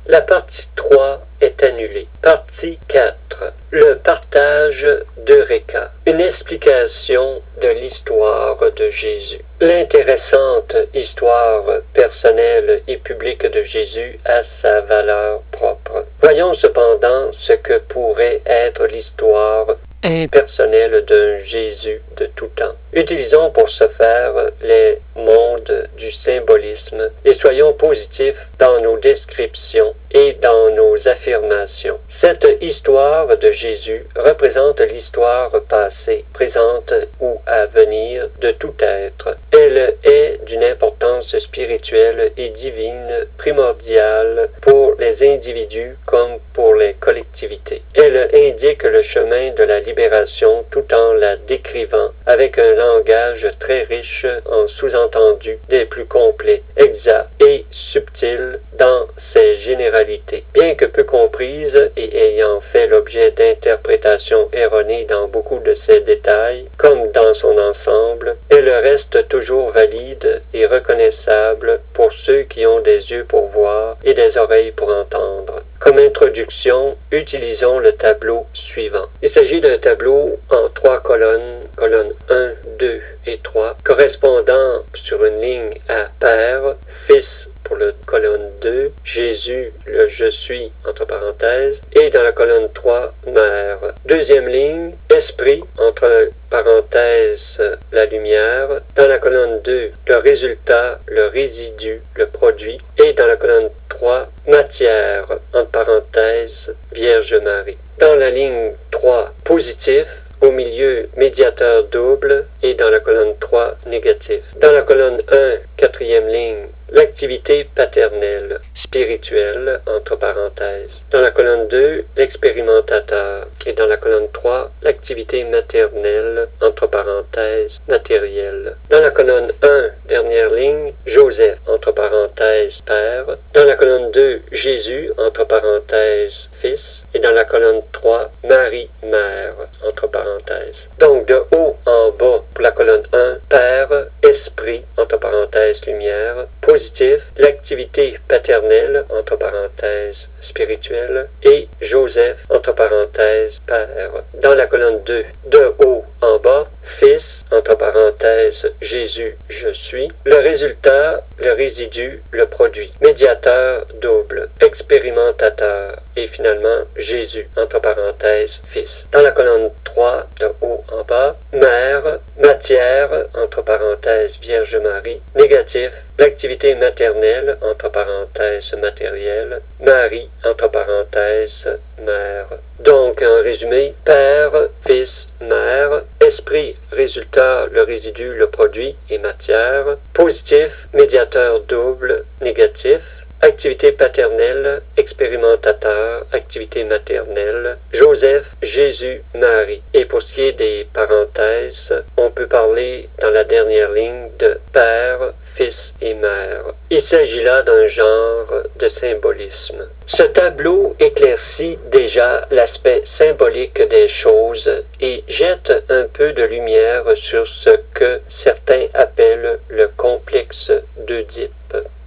La partie 3 est annulée. Partie 4. Le partage d'Eureka. Une explication de l'histoire de Jésus. L'intéressante histoire personnelle et publique de Jésus a sa valeur propre. Voyons cependant ce que pourrait être l'histoire impersonnelle d'un Jésus de tout temps. Utilisons pour ce faire les mondes du symbolisme et soyons positifs dans nos descriptions et dans nos affirmations. Cette histoire de Jésus représente l'histoire passée, présente ou à venir de tout être. Elle est d'une importance spirituelle et divine primordiale pour les individus comme pour les collectivités. Elle indique le chemin de la libération tout en la décrivant avec un langage très riche en sous-entendus des plus complets, exacts et subtils dans ses généralités. Bien que peu comprise et ayant fait l'objet d'interprétations erronées dans beaucoup de ses détails, comme dans son ensemble, elle reste toujours valide et reconnaissable pour ceux qui ont des yeux pour voir et des oreilles pour entendre. Comme introduction, utilisons le tableau suivant. Il s'agit d'un tableau en 3 colonnes, colonnes 1, 2 et 3, correspondant sur une ligne à Père, Fils pour la colonne 2, Jésus, le Je suis, entre parenthèses, et dans la colonne 3, Mère. Deuxième ligne, Esprit, entre parenthèses, la lumière. Dans la colonne 2, le résultat, le résidu, le produit. Et dans la colonne 3, Matière, entre parenthèses, Vierge Marie. Dans la ligne 3, Positif, au milieu, médiateur double, et dans la colonne 3, négatif. Dans la colonne 1, quatrième ligne, l'activité paternelle, spirituelle, entre parenthèses. Dans la colonne 2, l'expérimentateur. Et dans la colonne 3, l'activité maternelle, entre parenthèses, matérielle. Dans la colonne 1, dernière ligne, Joseph, entre parenthèses, Père. Dans la colonne 2, Jésus, entre parenthèses, Fils. Et dans la colonne 3, Marie, Mère, entre parenthèses. Donc, de haut en bas, pour la colonne 1, Père, Esprit, entre parenthèses, lumière. Positif, l'activité paternelle, entre parenthèses, spirituelle. Et Joseph, entre parenthèses, Père. Dans la colonne 2, de haut en bas, Fils, entre parenthèses, Jésus, je suis. Le résultat, le résidu, le produit. Médiateur, double. Expérimentateur. Et finalement, Jésus, entre parenthèses, Fils. Dans la colonne 3, de haut en bas, Mère, matière, entre parenthèses, Vierge Marie. Négatif, l'activité maternelle, entre parenthèses, matérielle. Marie, entre parenthèses, mère. Donc, en résumé, Père, Fils, Mère, Esprit, résultat, le résidu, le produit et matière. Positif, médiateur double, négatif. Activité paternelle, expérimentateur, activité maternelle, Joseph, Jésus, Marie. Et pour ce qui est des parenthèses, on peut parler dans la dernière ligne de Père, Fils et Mère. Il s'agit là d'un genre de symbolisme. Ce tableau éclaircit déjà l'aspect symbolique des choses et jette un peu de lumière sur ce que certains appellent le complexe d'Œdipe.